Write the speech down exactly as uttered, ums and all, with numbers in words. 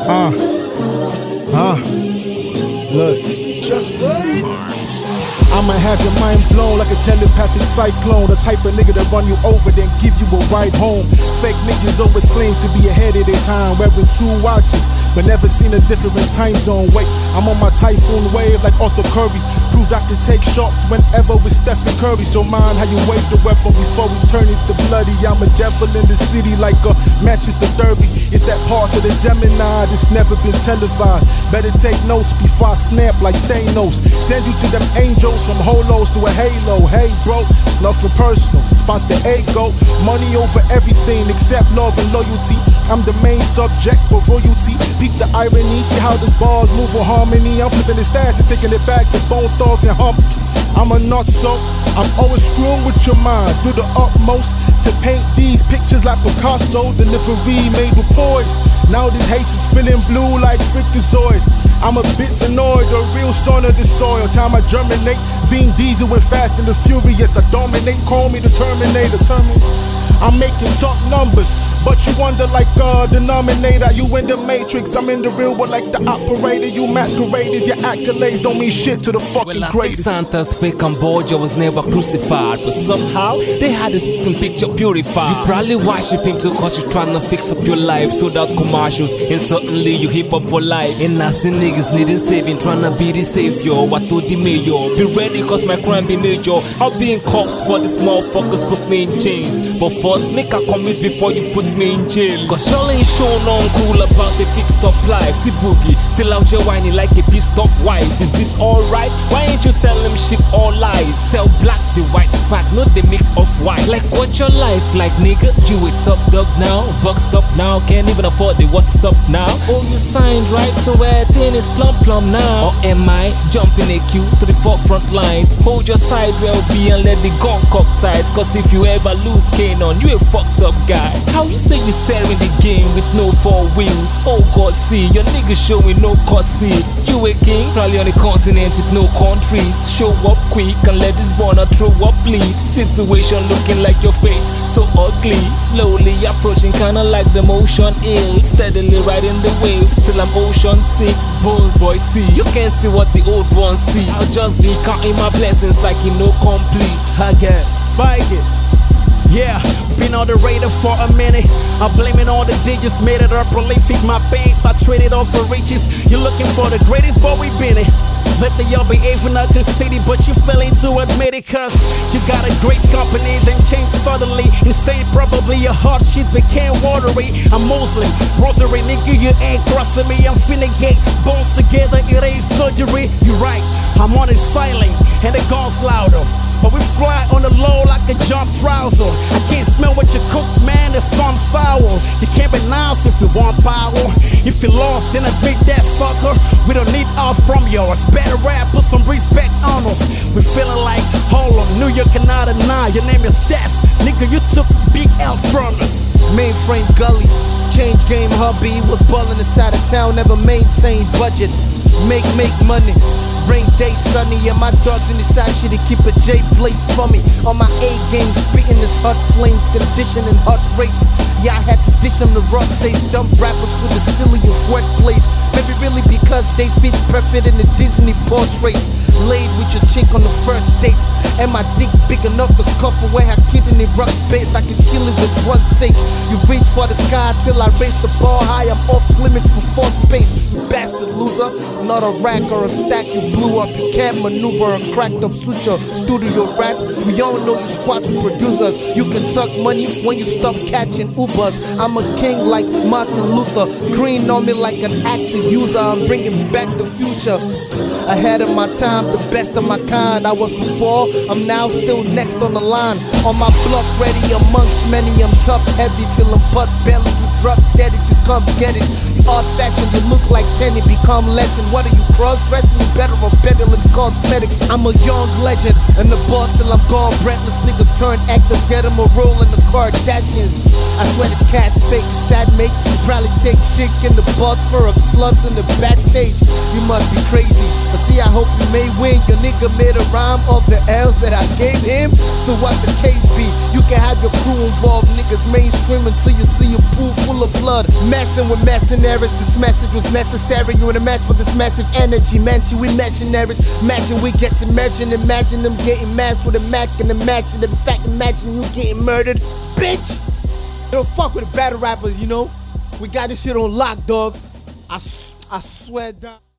Uh, uh, look. Just play. I'ma have your mind blown like a telepathic cyclone. The type of nigga that run you over then give you a ride home. Fake niggas always claim to be ahead of their time, wearing two watches, but never seen a different time zone. Wait, I'm on my typhoon wave like Arthur Curry. Proved I can take shots whenever with Stephen Curry. So mind how you wave the weapon before we turn it to bloody. I'm a devil in the city like a Manchester Derby. It's that part of the Gemini that's never been televised. Better take notes before I snap like Thanos. Send you to them angels from holos to a halo. Hey bro, it's nothing personal, it's about the ego. Money over everything except love and loyalty. I'm the main subject but royalty. Peep the irony, see how those bars move with harmony. I'm flipping the stats and taking it back to Bone Thugs and Hump. I'm a nut so I'm always screwing with your mind. Do the utmost to paint these pictures like Picasso. Delivery made with poise. Now these haters feeling blue like Freakazoid. I'm a bit annoyed, the real son of the soil. Time I germinate, Vin Diesel and Fast and the Furious. I dominate, call me the Terminator. Terminator. I'm making top numbers, but you wonder like a denominator. You in the matrix, I'm in the real world like the operator. You masqueraders, your accolades don't mean shit to the fucking well, I greatest. think Santa's fake Cambodia was never crucified, but somehow they had this fucking picture purified. You probably worship him too cause you're trying to fix up your life. Sold out commercials, and certainly you hip up for life. And I see niggas needing saving, trying to be the savior. What to the mayor? Be ready cause my crime be major. I'll be in cuffs for these motherfuckers put me in chains. But first make a commit before you put me in jail. Cause y'all ain't shown on cool about the fixed up life. See Boogie, still out here whining like a pissed off wife. Is this alright? Why ain't you tell them shit all lies? Sell black, the white fact, not the mix of white. Like what your life like nigga? You a top dog now, buck stop now, can't even afford the what's up now. Oh you signed right, so everything is plum plum now. Or am I jumping a queue to the forefront lines? Hold your side well be and let the gun cock tight. Cause if you ever lose Kanon, you a fucked up guy. How you say you steering the game with no four wheels? Oh God, see your niggas showing no cutscene. You a king, probably on a continent with no countries. Show up quick and let this born throw up bleed. Situation looking like your face so ugly. Slowly approaching kinda like the motion ill. Steadily riding the wave till I'm ocean sick. Bones boy see, you can't see what the old ones see. I'll just be counting my blessings like you know complete. I get spike it. Yeah, been on the radar for a minute. I'm blaming all the digits, made it up prolific. My banks, I traded off for riches. You're looking for the greatest, but we been it. Let the y'all behaving not conceited, but you failing to admit it. Cause you got a great company, then change suddenly. Insane, probably your heart shit became watery. I'm Muslim, rosary, nigga, you ain't crossing me. I'm finna get bones together, it ain't surgery. You right, I'm on it silent, and the guns louder. But we fly on the low like a jump trouser. I can't smell what you cook, man, it's some sour. You can't be nice if you want power. If you lost, then admit that sucker. We don't need all from yours. Better rap, put some respect on us. We feeling like Harlem, New York cannot deny. Your name is Death, nigga, you took big L from us. Mainframe gully, change game hubby. Was ballin' inside of town, never maintained budget. Make, make money. Rain day sunny and my dogs in the side shit to keep a J place for me. On my A game, spitting this hot flames, conditioning hot rates. Yeah, I had to dish them the raw taste. Dumb rappers with the silliest sweat plays. Maybe really because they fit perfect in the Disney portraits. Laid with your chick on the first date. And my dick big enough to scuff away her kidney rock space. I can kill it with one take. You reach for the sky till I raise the ball high. I'm off limits before space. You bastard loser, not a rack or a stack. You blew up, you can't maneuver a cracked up suture. Studio rats, we all know you squats with producers. You can suck money when you stop catching Ubers. I'm a king like Martin Luther. Green on me like an active user. I'm bringing back the future. Ahead of my time, the best of my kind. I was before, I'm now still next on the line. On my block, ready amongst many. I'm top heavy till I'm butt belly. You drop dead if you come get it. You odd fashioned, you look like ten, you become lesson. What are you cross dressing? You better on peddling cosmetics. I'm a young legend and the boss till I'm gone. Breathless niggas turn actors, get them a role in the Kardashians. I swear this cat's fake, sad mate. You probably take dick in the butts for a sluts in the backstage. You must be crazy. But see, I hope you may win. Your nigga made a rhyme of the L's that I gave him. So what the case be? You can have your crew involved, niggas mainstream until you see a pool full of blood. Messing with mercenaries, this message was necessary. You in a match for this massive energy. Matching with mercenaries, matching we get to imagine. Imagine them getting mashed with a Mac and imagine. In fact, imagine you getting murdered. Bitch! Don't fuck with the battle rappers, you know? We got this shit on lock, dog. I, I swear down.